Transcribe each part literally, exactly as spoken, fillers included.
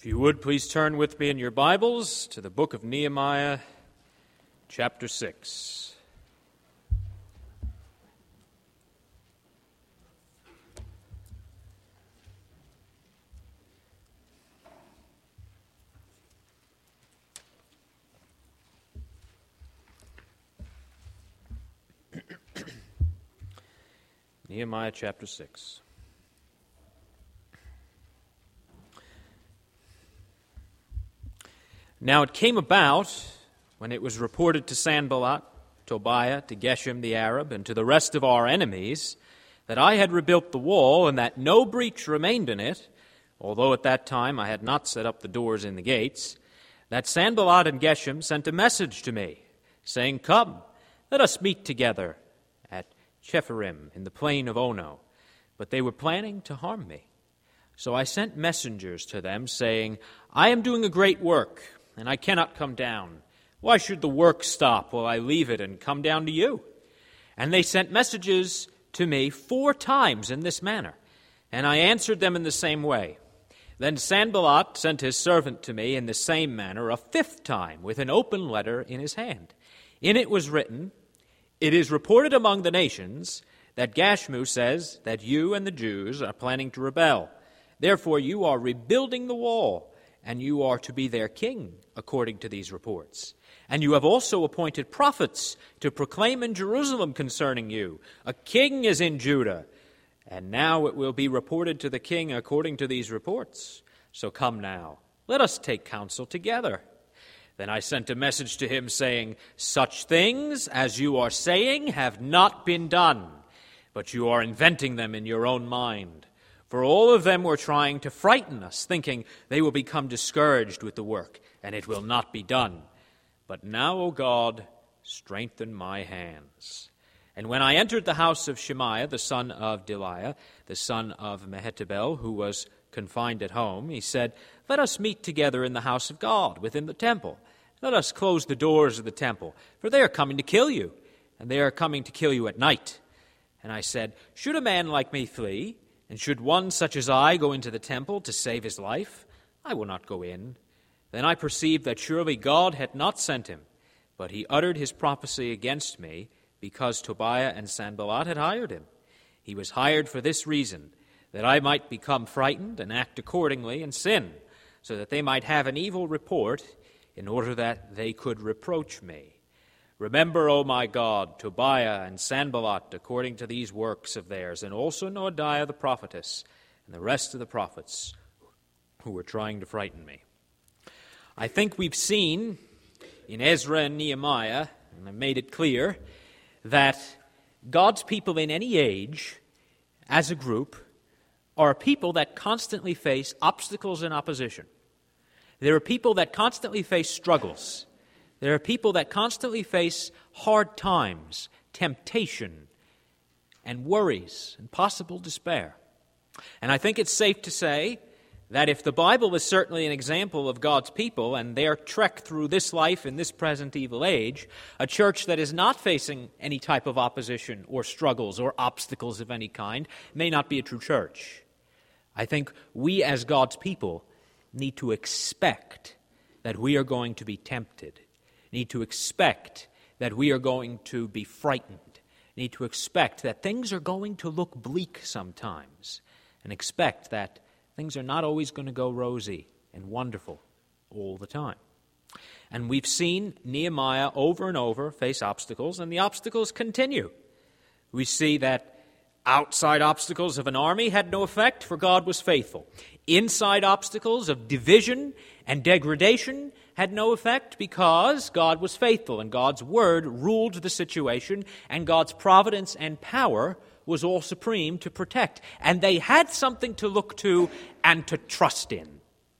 If you would, please turn with me in your Bibles to the book of Nehemiah, chapter six. Nehemiah chapter six. Now it came about, when it was reported to Sanballat, Tobiah, to Geshem the Arab, and to the rest of our enemies, that I had rebuilt the wall, and that no breach remained in it, although at that time I had not set up the doors in the gates, that Sanballat and Geshem sent a message to me, saying, Come, let us meet together at Chephirim in the plain of Ono. But they were planning to harm me. So I sent messengers to them, saying, I am doing a great work, and I cannot come down. Why should the work stop while I leave it and come down to you? And they sent messages to me four times in this manner, and I answered them in the same way. Then Sanballat sent his servant to me in the same manner a fifth time with an open letter in his hand. In it was written, It is reported among the nations that Gashmu says that you and the Jews are planning to rebel. Therefore you are rebuilding the wall, and you are to be their king, according to these reports. And you have also appointed prophets to proclaim in Jerusalem concerning you. A king is in Judah, and now it will be reported to the king according to these reports. So come now, let us take counsel together. Then I sent a message to him saying, Such things as you are saying have not been done, but you are inventing them in your own mind. For all of them were trying to frighten us, thinking they will become discouraged with the work, and it will not be done. But now, O God, strengthen my hands. And when I entered the house of Shemaiah, the son of Deliah, the son of Mehetabel, who was confined at home, he said, Let us meet together in the house of God, within the temple. Let us close the doors of the temple, for they are coming to kill you, and they are coming to kill you at night. And I said, Should a man like me flee? And should one such as I go into the temple to save his life? I will not go in. Then I perceived that surely God had not sent him, but he uttered his prophecy against me, because Tobiah and Sanballat had hired him. He was hired for this reason, that I might become frightened and act accordingly and sin, so that they might have an evil report, in order that they could reproach me. Remember, O my God, Tobiah and Sanballat according to these works of theirs, and also Noadiah the prophetess and the rest of the prophets who were trying to frighten me. I think we've seen in Ezra and Nehemiah, and I've made it clear, that God's people in any age, as a group, are a people that constantly face obstacles and opposition. There are people that constantly face struggles. There are people that constantly face hard times, temptation, and worries, and possible despair. And I think it's safe to say that if the Bible is certainly an example of God's people and their trek through this life in this present evil age, a church that is not facing any type of opposition or struggles or obstacles of any kind may not be a true church. I think we as God's people need to expect that we are going to be tempted, need to expect that we are going to be frightened, need to expect that things are going to look bleak sometimes, and expect that things are not always going to go rosy and wonderful all the time. And we've seen Nehemiah over and over face obstacles, and the obstacles continue. We see that outside obstacles of an army had no effect, for God was faithful. Inside obstacles of division and degradation had no effect because God was faithful and God's word ruled the situation and God's providence and power was all supreme to protect. And they had something to look to and to trust in.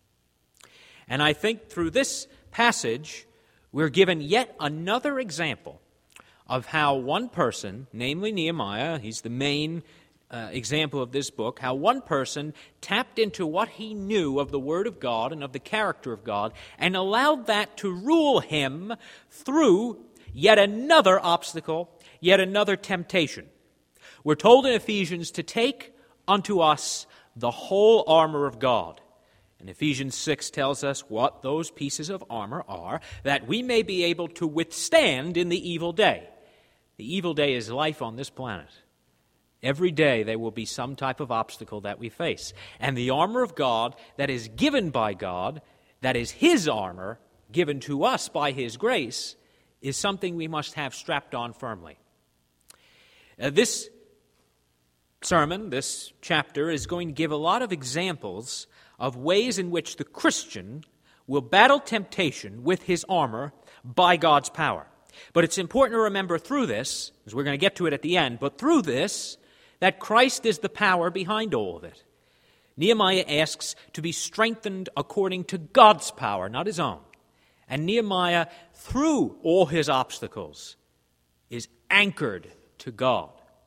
And I think through this passage, we're given yet another example of how one person, namely Nehemiah, he's the main Uh, example of this book, how one person tapped into what he knew of the Word of God and of the character of God and allowed that to rule him through yet another obstacle, yet another temptation. We're told in Ephesians to take unto us the whole armor of God. And Ephesians six tells us what those pieces of armor are, that we may be able to withstand in the evil day. The evil day is life on this planet. Every day there will be some type of obstacle that we face. And the armor of God that is given by God, that is His armor, given to us by His grace, is something we must have strapped on firmly. Uh, this sermon, this chapter, is going to give a lot of examples of ways in which the Christian will battle temptation with his armor by God's power. But it's important to remember through this, as we're going to get to it at the end, but through this, that Christ is the power behind all of it. Nehemiah asks to be strengthened according to God's power, not his own. And Nehemiah, through all his obstacles, is anchored to God,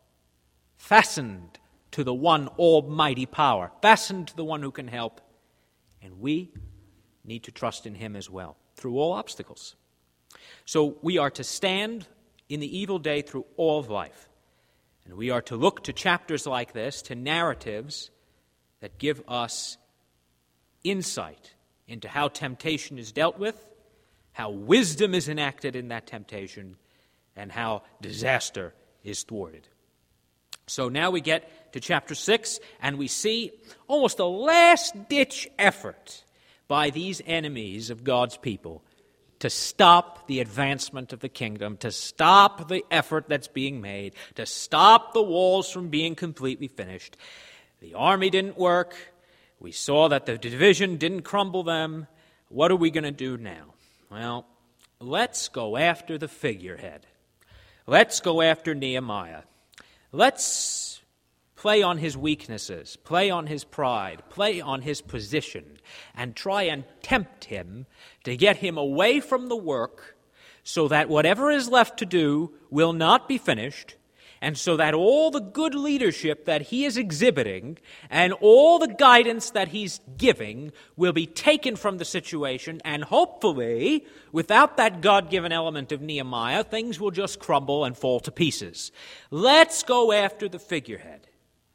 fastened to the one almighty power, fastened to the one who can help. And we need to trust in Him as well, through all obstacles. So we are to stand in the evil day through all of life. And we are to look to chapters like this, to narratives that give us insight into how temptation is dealt with, how wisdom is enacted in that temptation, and how disaster is thwarted. So now we get to chapter six, and we see almost a last-ditch effort by these enemies of God's people to stop the advancement of the kingdom, to stop the effort that's being made, to stop the walls from being completely finished. The army didn't work. We saw that the division didn't crumble them. What are we going to do now? Well, let's go after the figurehead. Let's go after Nehemiah. Let's play on his weaknesses, play on his pride, play on his position, and try and tempt him to get him away from the work so that whatever is left to do will not be finished, and so that all the good leadership that he is exhibiting and all the guidance that he's giving will be taken from the situation, and hopefully, without that God-given element of Nehemiah, things will just crumble and fall to pieces. Let's go after the figurehead.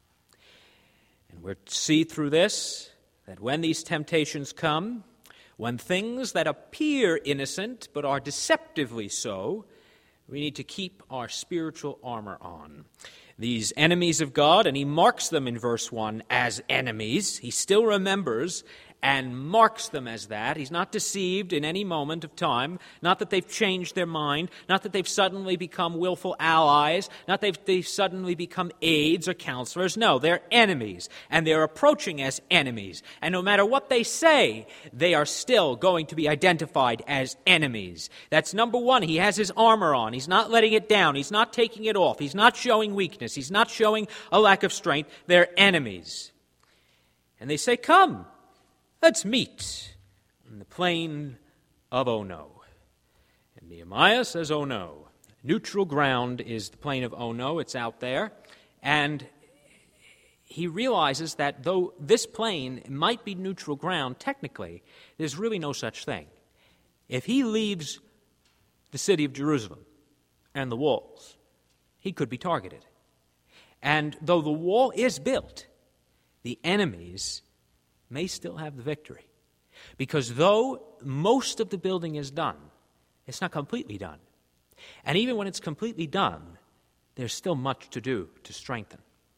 And we'll see through this that when these temptations come, when things that appear innocent but are deceptively so, we need to keep our spiritual armor on. These enemies of God, and he marks them in verse one as enemies. He still remembers and marks them as that. He's not deceived in any moment of time. Not that they've changed their mind. Not that they've suddenly become willful allies. Not that they've, they've suddenly become aides or counselors. No, they're enemies. And they're approaching as enemies. And no matter what they say, they are still going to be identified as enemies. That's number one. He has his armor on. He's not letting it down. He's not taking it off. He's not showing weakness. He's not showing a lack of strength. They're enemies. And they say, come. Let's meet in the plain of Ono. And Nehemiah says, oh no. Neutral ground is the plain of Ono. It's out there. And he realizes that though this plain might be neutral ground, technically, there's really no such thing. If he leaves the city of Jerusalem and the walls, he could be targeted. And though the wall is built, the enemies may still have the victory. Because though most of the building is done, it's not completely done. And even when it's completely done, there's still much to do to strengthen.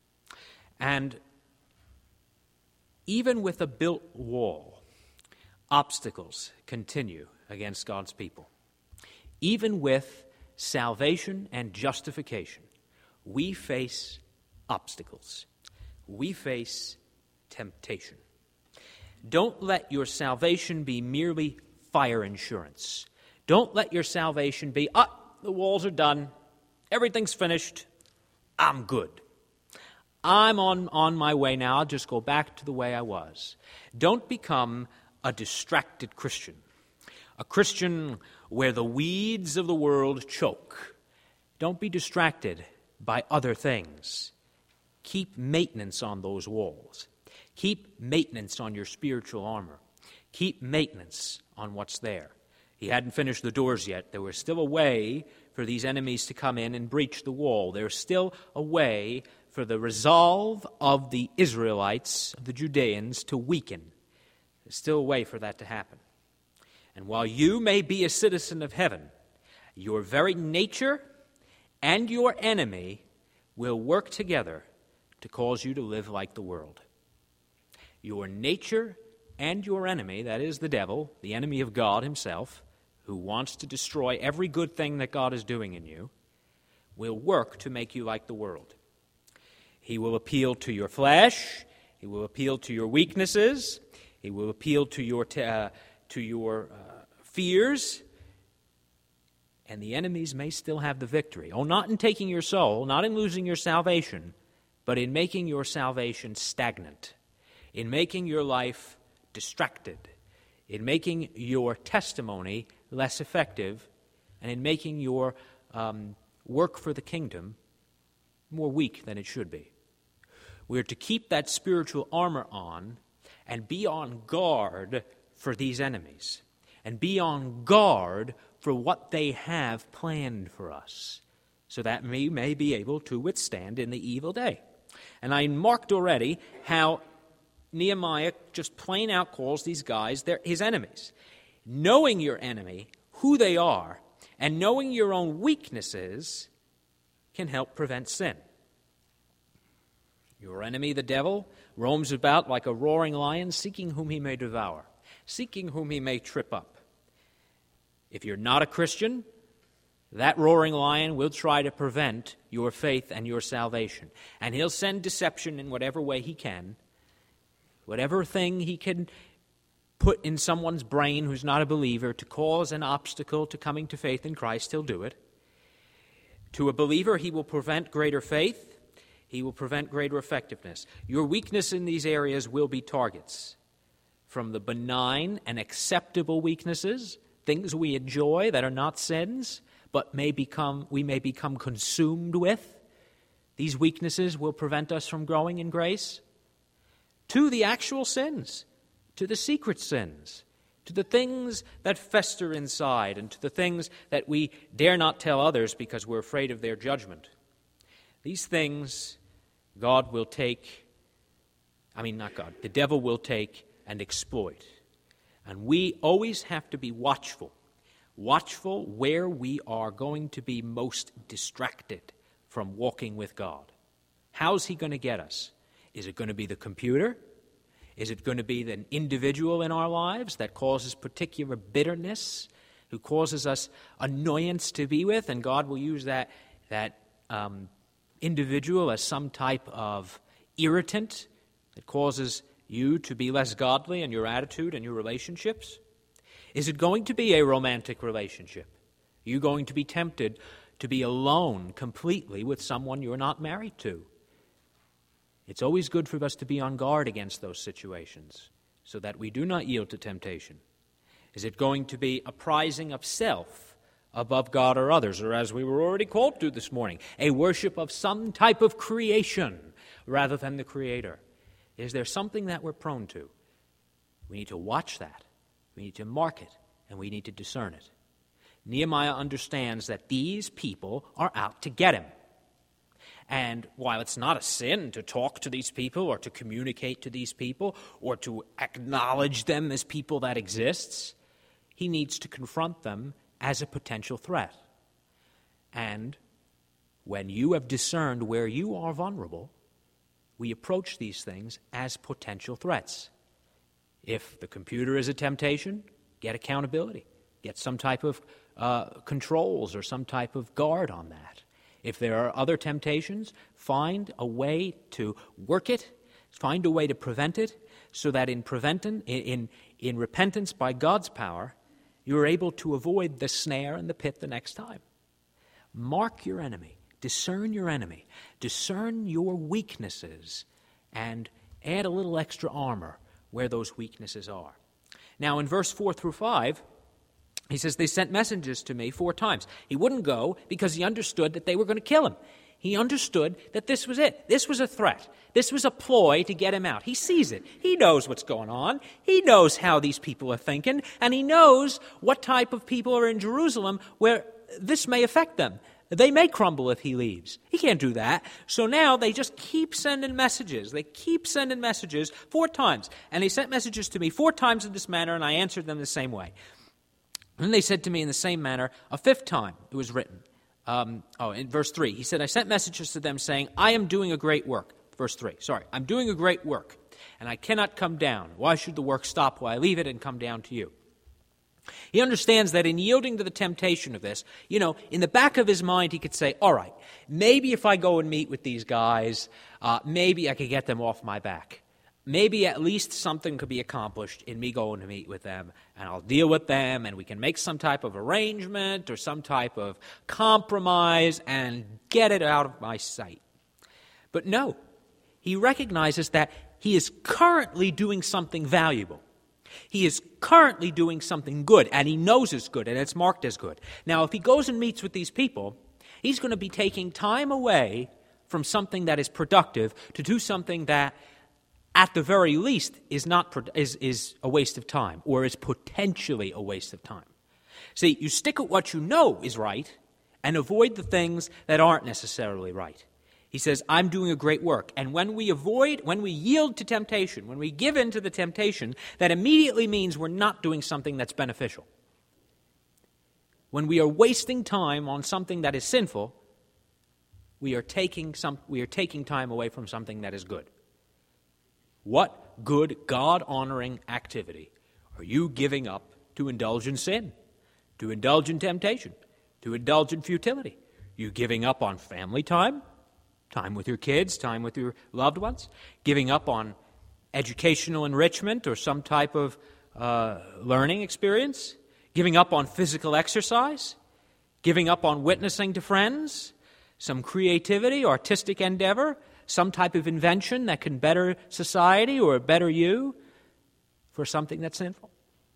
And even with a built wall, obstacles continue against God's people. Even with salvation and justification, we face obstacles. We face temptation. Don't let your salvation be merely fire insurance. Don't let your salvation be, ah, the walls are done, everything's finished, I'm good. I'm on, on my way now, I'll just go back to the way I was. Don't become a distracted Christian, a Christian where the weeds of the world choke. Don't be distracted by other things. Keep maintenance on those walls. Keep maintenance on your spiritual armor. Keep maintenance on what's there. He hadn't finished the doors yet. There was still a way for these enemies to come in and breach the wall. There's still a way for the resolve of the Israelites, of the Judeans, to weaken. There's still a way for that to happen. And while you may be a citizen of heaven, your very nature and your enemy will work together to cause you to live like the world. Your nature and your enemy, that is the devil, the enemy of God himself, who wants to destroy every good thing that God is doing in you, will work to make you like the world. He will appeal to your flesh. He will appeal to your weaknesses. He will appeal to your t- uh, to your uh, fears. And the enemies may still have the victory. Oh, not in taking your soul, not in losing your salvation, but in making your salvation stagnant, in making your life distracted, in making your testimony less effective, and in making your um, work for the kingdom more weak than it should be. We're to keep that spiritual armor on and be on guard for these enemies, and be on guard for what they have planned for us, so that we may be able to withstand in the evil day. And I marked already how Nehemiah just plain out calls these guys they're his enemies. Knowing your enemy, who they are, and knowing your own weaknesses can help prevent sin. Your enemy, the devil, roams about like a roaring lion, seeking whom he may devour, seeking whom he may trip up. If you're not a Christian, that roaring lion will try to prevent your faith and your salvation. And he'll send deception in whatever way he can, whatever thing he can put in someone's brain who's not a believer to cause an obstacle to coming to faith in Christ, he'll do it. To a believer, he will prevent greater faith. He will prevent greater effectiveness. Your weakness in these areas will be targets. From the benign and acceptable weaknesses, things we enjoy that are not sins, but may become we may become consumed with. These weaknesses will prevent us from growing in grace. To the actual sins, to the secret sins, to the things that fester inside, and to the things that we dare not tell others because we're afraid of their judgment. These things God will take, I mean not God, the devil will take and exploit. And we always have to be watchful, watchful where we are going to be most distracted from walking with God. How's he going to get us? Is it going to be the computer? Is it going to be an individual in our lives that causes particular bitterness, who causes us annoyance to be with, and God will use that, that um, individual as some type of irritant that causes you to be less godly in your attitude and your relationships? Is it going to be a romantic relationship? Are you going to be tempted to be alone completely with someone you're not married to? It's always good for us to be on guard against those situations so that we do not yield to temptation. Is it going to be a prizing of self above God or others, or as we were already called to this morning, a worship of some type of creation rather than the Creator? Is there something that we're prone to? We need to watch that. We need to mark it, and we need to discern it. Nehemiah understands that these people are out to get him. And while it's not a sin to talk to these people or to communicate to these people or to acknowledge them as people that exists, he needs to confront them as a potential threat. And when you have discerned where you are vulnerable, we approach these things as potential threats. If the computer is a temptation, get accountability. Get some type of uh, controls or some type of guard on that. If there are other temptations, find a way to work it, find a way to prevent it, so that in preventing, in, in repentance by God's power, you are able to avoid the snare and the pit the next time. Mark your enemy, discern your enemy, discern your weaknesses, and add a little extra armor where those weaknesses are. Now, in verse four through five, he says, they sent messengers to me four times. He wouldn't go because he understood that they were going to kill him. He understood that this was it. This was a threat. This was a ploy to get him out. He sees it. He knows what's going on. He knows how these people are thinking, and he knows what type of people are in Jerusalem where this may affect them. they may crumble if he leaves. He can't do that. So now they just keep sending messages. They keep sending messages four times. And they sent messages to me four times in this manner, and I answered them the same way. And then they said to me in the same manner a fifth time it was written. Um, oh, in verse three, he said, I sent messages to them saying, I am doing a great work. Verse three, sorry, I'm doing a great work, and I cannot come down. Why should the work stop while I leave it and come down to you? He understands that in yielding to the temptation of this, you know, in the back of his mind, he could say, all right, maybe if I go and meet with these guys, uh, maybe I could get them off my back. Maybe at least something could be accomplished in me going to meet with them, and I'll deal with them, and we can make some type of arrangement or some type of compromise and get it out of my sight. But no, he recognizes that he is currently doing something valuable. He is currently doing something good, and he knows it's good, and it's marked as good. Now, if he goes and meets with these people, he's going to be taking time away from something that is productive to do something that, at the very least, is not is, is a waste of time, or is potentially a waste of time. See, you stick at what you know is right, and avoid the things that aren't necessarily right. He says, I'm doing a great work. And when we avoid, when we yield to temptation, when we give in to the temptation, that immediately means we're not doing something that's beneficial. When we are wasting time on something that is sinful, we are taking some, we are taking time away from something that is good. What good, God-honoring activity are you giving up to indulge in sin, to indulge in temptation, to indulge in futility? You giving up on family time? Time with your kids, time with your loved ones, giving up on educational enrichment or some type of uh, learning experience, giving up on physical exercise, giving up on witnessing to friends, some creativity, artistic endeavor, some type of invention that can better society or better you for something that's sinful.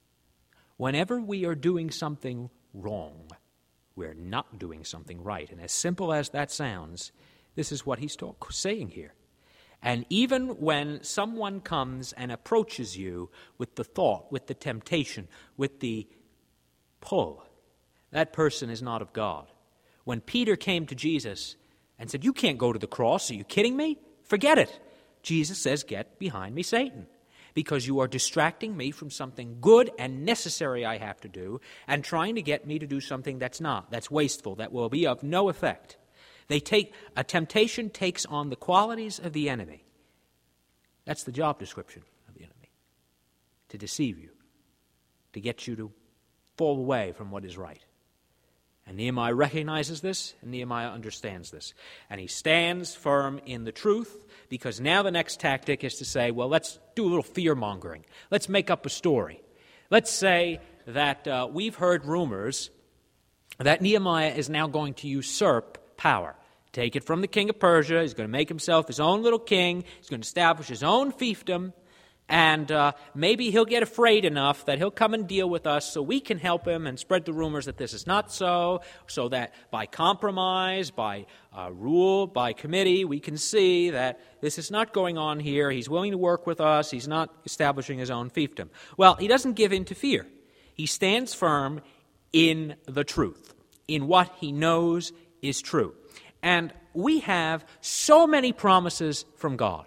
Whenever we are doing something wrong, we're not doing something right. And as simple as that sounds, this is what he's talk, saying here. And even when someone comes and approaches you with the thought, with the temptation, with the pull, that person is not of God. When Peter came to Jesus and said, you can't go to the cross, are you kidding me? Forget it. Jesus says, get behind me, Satan, because you are distracting me from something good and necessary I have to do and trying to get me to do something that's not, that's wasteful, that will be of no effect. They take a temptation takes on the qualities of the enemy. That's the job description of the enemy. To deceive you, to get you to fall away from what is right. And Nehemiah recognizes this, and Nehemiah understands this. And he stands firm in the truth, because now the next tactic is to say, well, let's do a little fear-mongering. Let's make up a story. Let's say that uh, we've heard rumors that Nehemiah is now going to usurp power. Take it from the king of Persia. He's going to make himself his own little king. He's going to establish his own fiefdom. And uh, maybe he'll get afraid enough that he'll come and deal with us so we can help him and spread the rumors that this is not so, so that by compromise, by uh, rule, by committee, we can see that this is not going on here. He's willing to work with us. He's not establishing his own fiefdom. Well, he doesn't give in to fear. He stands firm in the truth, in what he knows is true. And we have so many promises from God.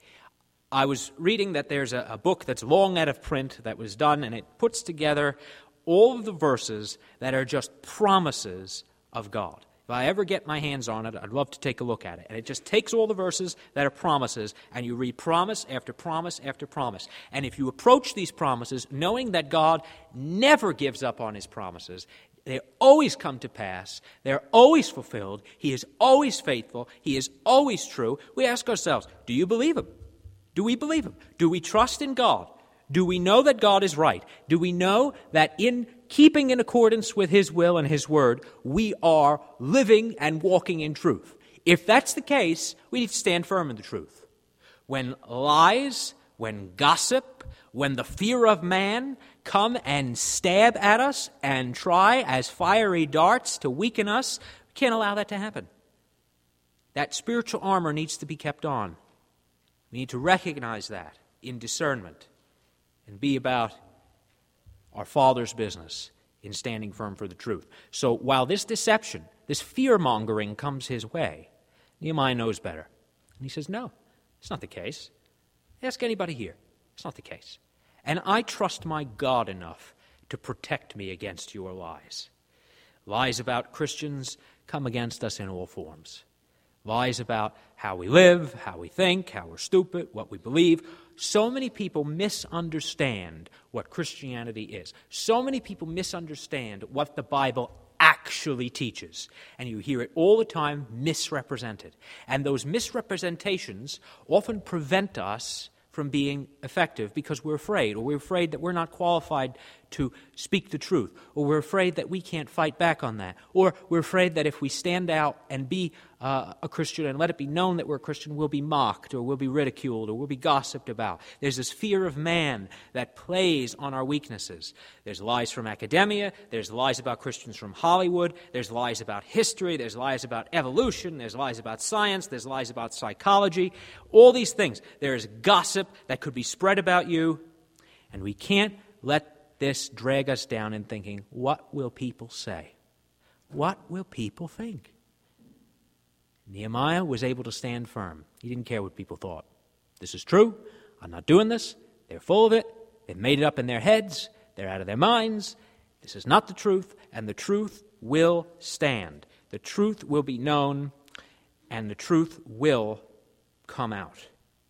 I was reading that there's a, a book that's long out of print that was done, and it puts together all of the verses that are just promises of God. If I ever get my hands on it, I'd love to take a look at it. And it just takes all the verses that are promises, and you read promise after promise after promise. And if you approach these promises knowing that God never gives up on his promises, they always come to pass, they're always fulfilled, he is always faithful, he is always true, we ask ourselves, do you believe him? Do we believe him? Do we trust in God? Do we know that God is right? Do we know that in keeping in accordance with his will and his word, we are living and walking in truth? If that's the case, we need to stand firm in the truth. When lies, when gossip, when the fear of man come and stab at us and try as fiery darts to weaken us, we can't allow that to happen. That spiritual armor needs to be kept on. We need to recognize that in discernment and be about our Father's business in standing firm for the truth. So while this deception this fear-mongering comes his way. Nehemiah knows better. And he says, no, it's not the case. Ask anybody here. It's not the case. And I trust my God enough to protect me against your lies. Lies about Christians come against us in all forms. Lies about how we live, how we think, how we're stupid, what we believe. So many people misunderstand what Christianity is. So many people misunderstand what the Bible actually teaches. And you hear it all the time misrepresented. And those misrepresentations often prevent us from being effective because we're afraid, or we're afraid that we're not qualified to speak the truth, or we're afraid that we can't fight back on that, or we're afraid that if we stand out and be uh, a Christian and let it be known that we're a Christian, we'll be mocked, or we'll be ridiculed, or we'll be gossiped about. There's this fear of man that plays on our weaknesses. There's lies from academia, there's lies about Christians from Hollywood, there's lies about history, there's lies about evolution, there's lies about science, there's lies about psychology, all these things. There's gossip that could be spread about you, and we can't let this drag us down in thinking, what will people say? What will people think? Nehemiah was able to stand firm. He didn't care what people thought. This is true. I'm not doing this. They're full of it. They've made it up in their heads. They're out of their minds. This is not the truth, and the truth will stand. The truth will be known, and the truth will come out.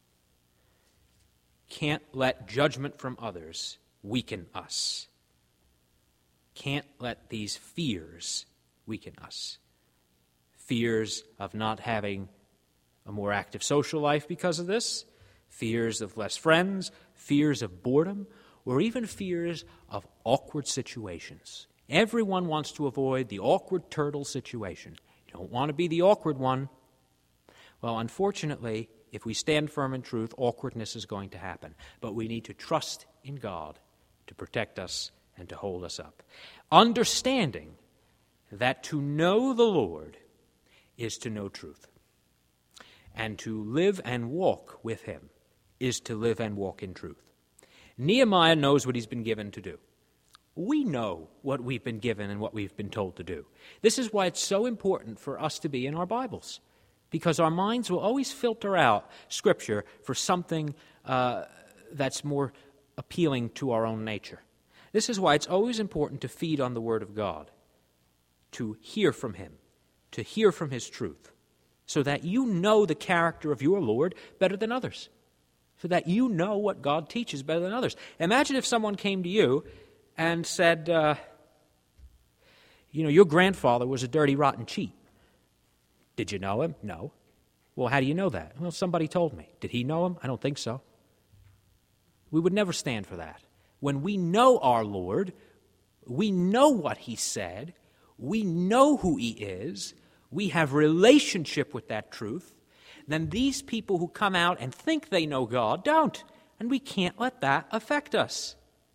Can't let judgment from others weaken us. Can't let these fears weaken us. Fears of not having a more active social life because of this, fears of less friends, fears of boredom, or even fears of awkward situations. Everyone wants to avoid the awkward turtle situation. You don't want to be the awkward one. Well, unfortunately, if we stand firm in truth, awkwardness is going to happen. But we need to trust in God to protect us and to hold us up. Understanding that to know the Lord is to know truth. And to live and walk with Him is to live and walk in truth. Nehemiah knows what he's been given to do. We know what we've been given and what we've been told to do. This is why it's so important for us to be in our Bibles, because our minds will always filter out Scripture for something uh, that's more appealing to our own nature. This is why it's always important to feed on the Word of God, to hear from Him, to hear from His truth, so that you know the character of your Lord better than others, so that you know what God teaches better than others. Imagine if someone came to you and said, uh, you know, your grandfather was a dirty, rotten cheat. Did you know him? No. Well, how do you know that? Well, somebody told me. Did he know him? I don't think so. We would never stand for that. When we know our Lord, we know what He said, we know who He is, we have relationship with that truth, then these people who come out and think they know God don't. And we can't let that affect us.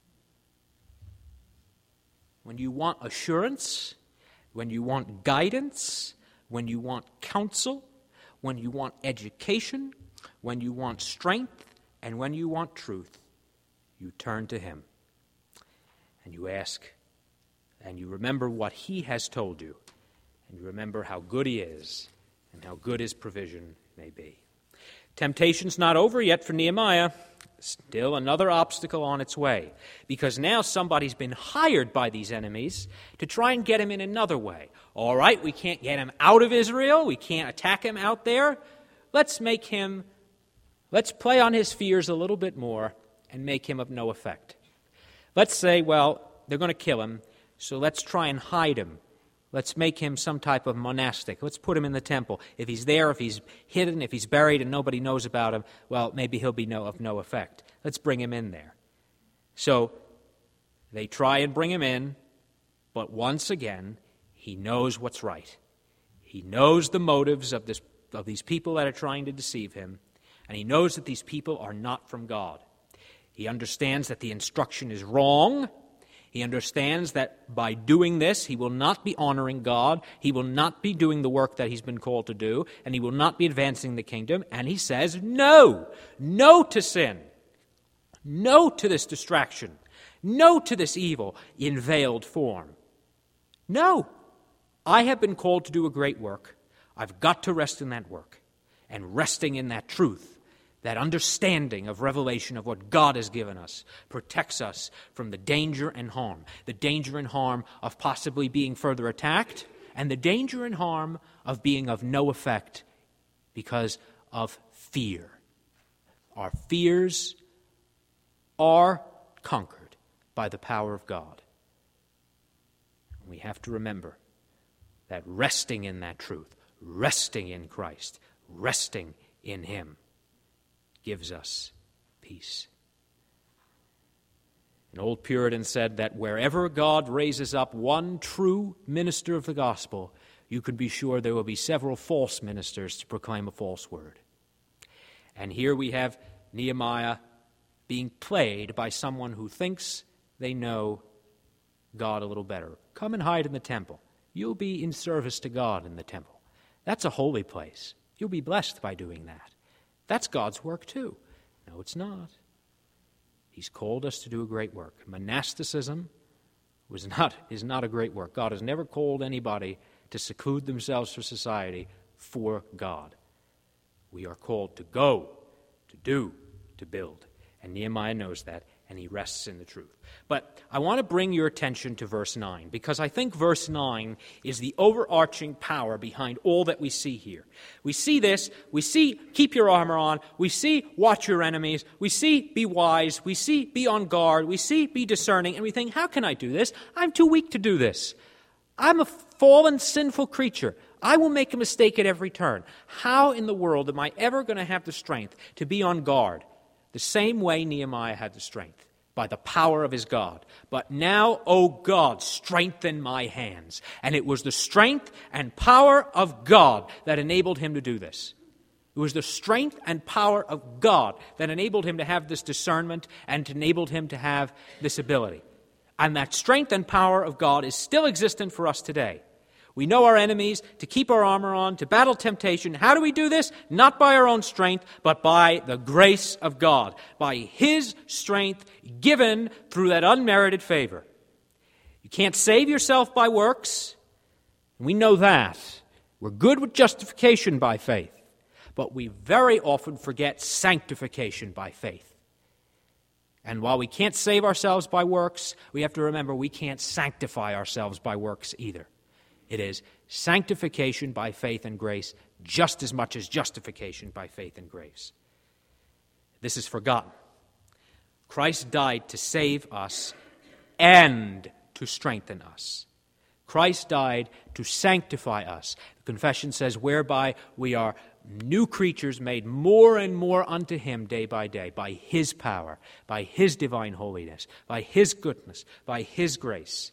When you want assurance, when you want guidance, when you want counsel, when you want education, when you want strength, and when you want truth, you turn to Him. And you ask, and you remember what He has told you, and you remember how good He is, and how good His provision may be. Temptation's not over yet for Nehemiah. Still another obstacle on its way, because now somebody's been hired by these enemies to try and get him in another way. All right, we can't get him out of Israel. We can't attack him out there. Let's make him, let's play on his fears a little bit more and make him of no effect. Let's say, well, they're going to kill him, so let's try and hide him. Let's make him some type of monastic. Let's put him in the temple. If he's there, if he's hidden, if he's buried and nobody knows about him, well, maybe he'll be no, of no effect. Let's bring him in there. So they try and bring him in, but once again, he knows what's right. He knows the motives of this of these people that are trying to deceive him, and he knows that these people are not from God. He understands that the instruction is wrong. He understands that by doing this, he will not be honoring God, he will not be doing the work that he's been called to do, and he will not be advancing the kingdom, and he says, no, no to sin, no to this distraction, no to this evil in veiled form. No, I have been called to do a great work. I've got to rest in that work. And resting in that truth, that understanding of revelation of what God has given us, protects us from the danger and harm. The danger and harm of possibly being further attacked, and the danger and harm of being of no effect because of fear. Our fears are conquered by the power of God. We have to remember that resting in that truth, resting in Christ, resting in Him, gives us peace. An old Puritan said that wherever God raises up one true minister of the gospel, you can be sure there will be several false ministers to proclaim a false word. And here we have Nehemiah being played by someone who thinks they know God a little better. Come and hide in the temple. You'll be in service to God in the temple. That's a holy place. You'll be blessed by doing that. That's God's work too. No, it's not. He's called us to do a great work. Monasticism was not, is not a great work. God has never called anybody to seclude themselves from society for God. We are called to go, to do, to build. And Nehemiah knows that, and he rests in the truth. But I want to bring your attention to verse nine, because I think verse nine is the overarching power behind all that we see here. We see this, we see keep your armor on, we see watch your enemies, we see be wise, we see be on guard, we see be discerning, and we think, how can I do this? I'm too weak to do this. I'm a fallen, sinful creature. I will make a mistake at every turn. How in the world am I ever going to have the strength to be on guard? The same way Nehemiah had the strength, by the power of his God. But now, O God, strengthen my hands. And it was the strength and power of God that enabled him to do this. It was the strength and power of God that enabled him to have this discernment and enabled him to have this ability. And that strength and power of God is still existent for us today. We know our enemies, to keep our armor on, to battle temptation. How do we do this? Not by our own strength, but by the grace of God, by His strength given through that unmerited favor. You can't save yourself by works. We know that. We're good with justification by faith, but we very often forget sanctification by faith. And while we can't save ourselves by works, we have to remember we can't sanctify ourselves by works either. It is sanctification by faith and grace just as much as justification by faith and grace. This is forgotten. Christ died to save us and to strengthen us. Christ died to sanctify us. The confession says, whereby we are new creatures made more and more unto Him day by day, by His power, by His divine holiness, by His goodness, by His grace.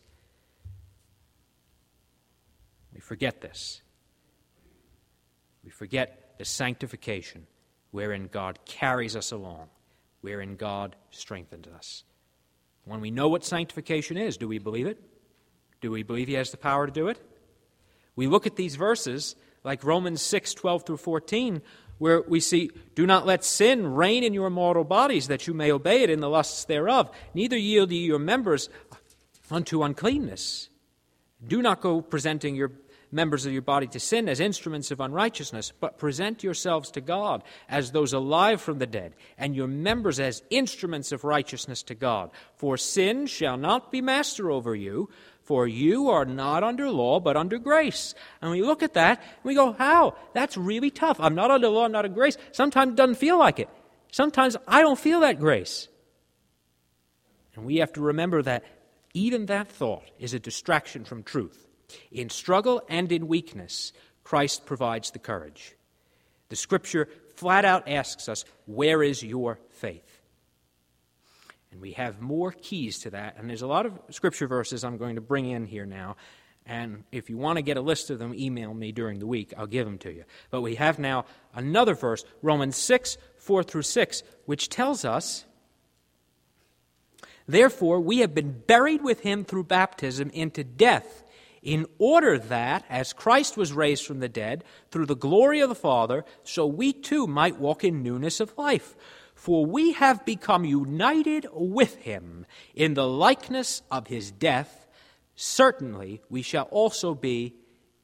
We forget this. We forget the sanctification wherein God carries us along, wherein God strengthens us. When we know what sanctification is, do we believe it? Do we believe He has the power to do it? We look at these verses like Romans six, twelve through fourteen, where we see, do not let sin reign in your mortal bodies, that you may obey it in the lusts thereof. Neither yield ye your members unto uncleanness. Do not go presenting your members of your body to sin as instruments of unrighteousness, but present yourselves to God as those alive from the dead, and your members as instruments of righteousness to God. For sin shall not be master over you, for you are not under law, but under grace. And we look at that, and we go, how? That's really tough. I'm not under law, I'm not under grace. Sometimes it doesn't feel like it. Sometimes I don't feel that grace. And we have to remember that even that thought is a distraction from truth. In struggle and in weakness, Christ provides the courage. The Scripture flat out asks us, where is your faith? And we have more keys to that, and there's a lot of Scripture verses I'm going to bring in here now, and if you want to get a list of them, email me during the week, I'll give them to you. But we have now another verse, Romans six, four through six, which tells us, therefore we have been buried with Him through baptism into death, in order that, as Christ was raised from the dead, through the glory of the Father, so we too might walk in newness of life. For we have become united with Him in the likeness of His death. Certainly we shall also be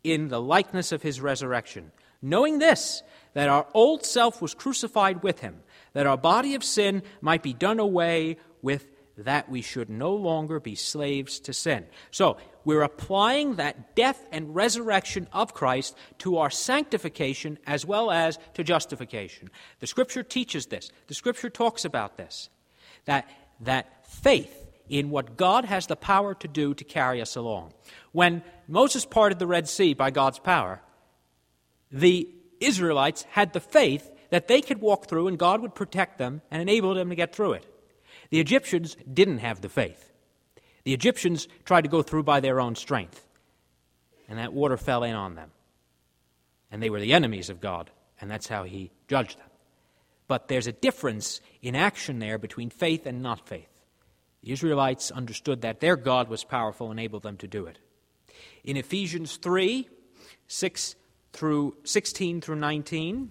in the likeness of his resurrection, knowing this, that our old self was crucified with him, that our body of sin might be done away with, that we should no longer be slaves to sin. So, we're applying that death and resurrection of Christ to our sanctification as well as to justification. The Scripture teaches this. The Scripture talks about this, that, that faith in what God has the power to do to carry us along. When Moses parted the Red Sea by God's power, the Israelites had the faith that they could walk through and God would protect them and enable them to get through it. The Egyptians didn't have the faith. The Egyptians tried to go through by their own strength, and that water fell in on them. And they were the enemies of God, and that's how he judged them. But there's a difference in action there between faith and not faith. The Israelites understood that their God was powerful and enabled them to do it. In Ephesians three, six through sixteen through nineteen,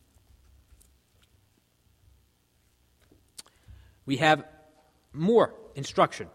we have more instruction.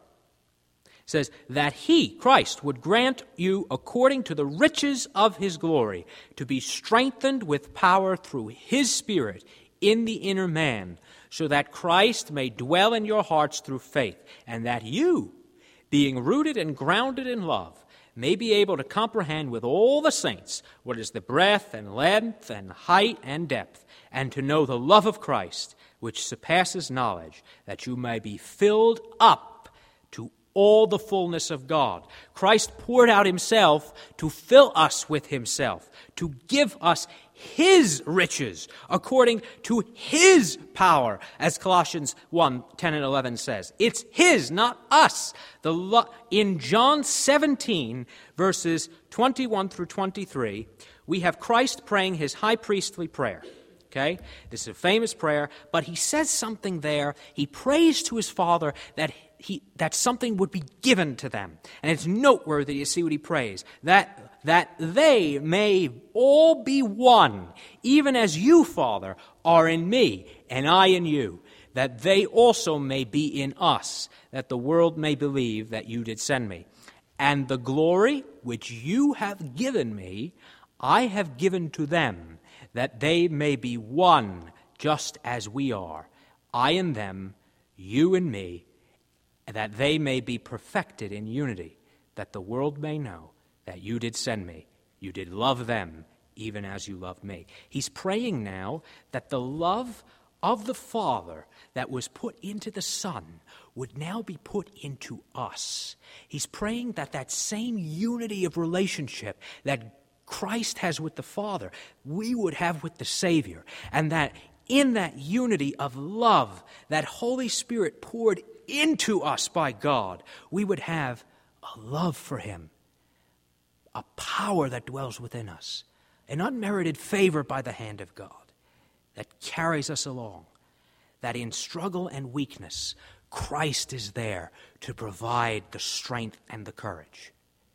It says, that he, Christ, would grant you, according to the riches of his glory, to be strengthened with power through his Spirit in the inner man, so that Christ may dwell in your hearts through faith, and that you, being rooted and grounded in love, may be able to comprehend with all the saints what is the breadth and length and height and depth, and to know the love of Christ, which surpasses knowledge, that you may be filled up to all the fullness of God. Christ poured out himself to fill us with himself, to give us his riches according to his power, as Colossians one, ten and eleven says. It's his, not us. The lo- in John seventeen, verses twenty-one through twenty-three, we have Christ praying his high priestly prayer. Okay? This is a famous prayer, but he says something there. He prays to his Father that he that something would be given to them. And it's noteworthy to see what he prays. That, that they may all be one, even as you, Father, are in me, and I in you, that they also may be in us, that the world may believe that you did send me. And the glory which you have given me, I have given to them, that they may be one, just as we are, I and them, you and me, that they may be perfected in unity, that the world may know that you did send me, you did love them, even as you loved me. He's praying now that the love of the Father that was put into the Son would now be put into us. He's praying that that same unity of relationship that Christ has with the Father, we would have with the Savior, and that in that unity of love, that Holy Spirit poured into us by God, we would have a love for him, a power that dwells within us, an unmerited favor by the hand of God that carries us along, that in struggle and weakness, Christ is there to provide the strength and the courage.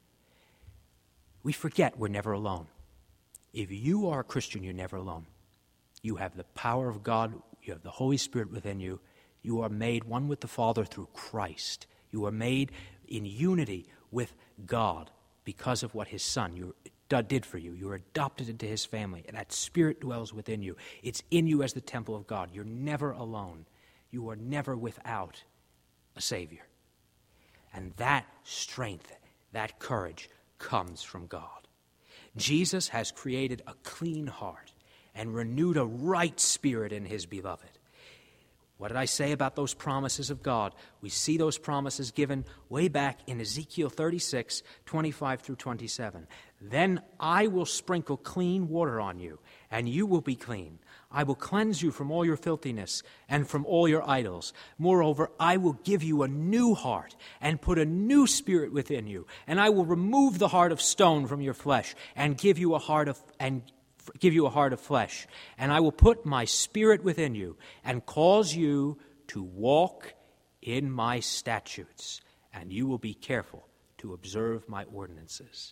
We forget we're never alone. If you are a Christian, you're never alone. You have the power of God. You have the Holy Spirit within you. You are made one with the Father through Christ. You are made in unity with God because of what his Son did for you. You are adopted into his family, and that Spirit dwells within you. It's in you as the temple of God. You're never alone. You are never without a Savior. And that strength, that courage, comes from God. Jesus has created a clean heart and renewed a right spirit in his beloved. What did I say about those promises of God? We see those promises given way back in Ezekiel thirty-six, twenty-five through twenty-seven. Then I will sprinkle clean water on you, and you will be clean. I will cleanse you from all your filthiness and from all your idols. Moreover, I will give you a new heart and put a new spirit within you, and I will remove the heart of stone from your flesh and give you a heart of and give you a heart of flesh. And I will put my spirit within you and cause you to walk in my statutes, and you will be careful to observe my ordinances.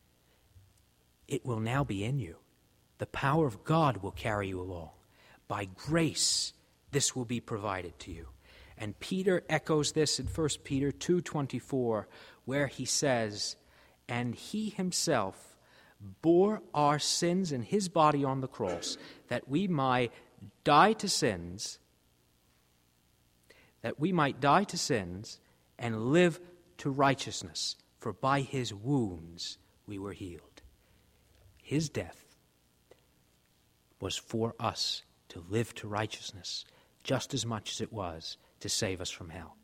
It will now be in you. The power of God will carry you along. By grace, this will be provided to you. And Peter echoes this in First Peter two twenty-four, where he says, and he himself bore our sins in his body on the cross, that we might die to sins, that we might die to sins and live to righteousness, for by his wounds we were healed. His death was for us to live to righteousness, just as much as it was to save us from hell.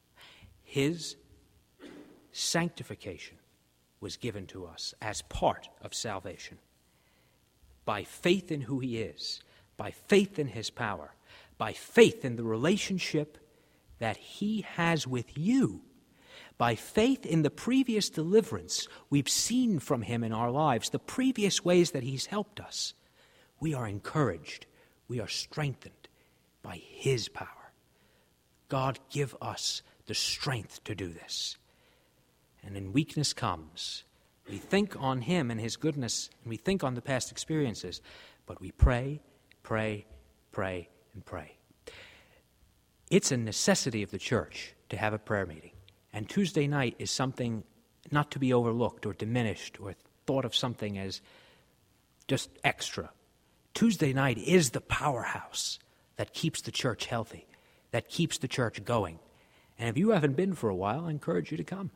His sanctification was given to us as part of salvation. By faith in who he is, by faith in his power, by faith in the relationship that he has with you, by faith in the previous deliverance we've seen from him in our lives, the previous ways that he's helped us, we are encouraged, we are strengthened by his power. God, give us the strength to do this. And when weakness comes, we think on him and his goodness, and we think on the past experiences, but we pray, pray, pray, and pray. It's a necessity of the church to have a prayer meeting. And Tuesday night is something not to be overlooked or diminished or thought of something as just extra. Tuesday night is the powerhouse that keeps the church healthy, that keeps the church going. And if you haven't been for a while, I encourage you to come.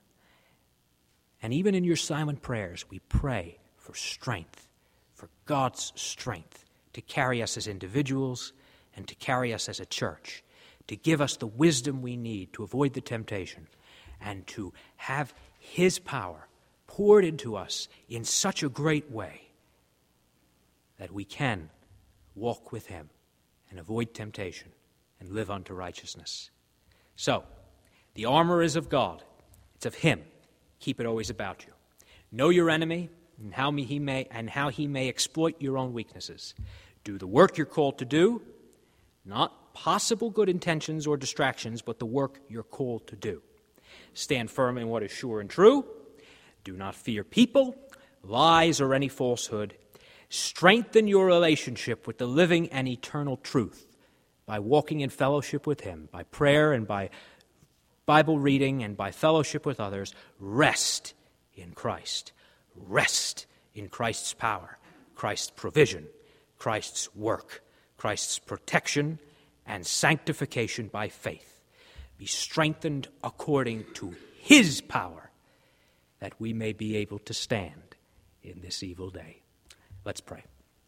And even in your silent prayers, we pray for strength, for God's strength to carry us as individuals and to carry us as a church, to give us the wisdom we need to avoid the temptation and to have his power poured into us in such a great way that we can walk with him and avoid temptation and live unto righteousness. So, the armor is of God. It's of him. Keep it always about you. Know your enemy and how he may and how he may exploit your own weaknesses. Do the work you're called to do, not possible good intentions or distractions, but the work you're called to do. Stand firm in what is sure and true. Do not fear people, lies, or any falsehood. Strengthen your relationship with the living and eternal truth by walking in fellowship with him, by prayer and by Bible reading and by fellowship with others. Rest in Christ. Rest in Christ's power, Christ's provision, Christ's work, Christ's protection and sanctification by faith. Be strengthened according to his power, that we may be able to stand in this evil day. Let's pray.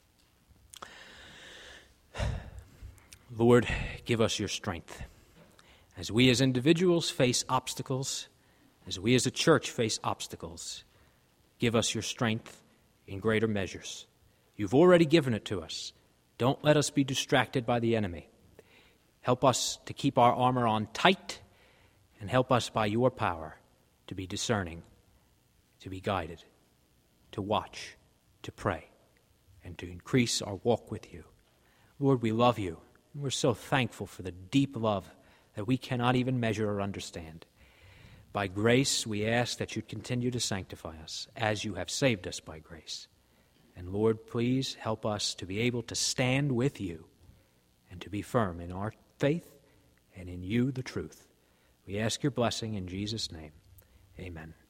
Lord, give us your strength. As we as individuals face obstacles, as we as a church face obstacles, give us your strength in greater measures. You've already given it to us. Don't let us be distracted by the enemy. Help us to keep our armor on tight, and help us by your power to be discerning, to be guided, to watch, to pray, and to increase our walk with you. Lord, we love you, and we're so thankful for the deep love that we cannot even measure or understand. By grace, we ask that you continue to sanctify us as you have saved us by grace. And Lord, please help us to be able to stand with you and to be firm in our faith and in you, the truth. We ask your blessing in Jesus' name. Amen.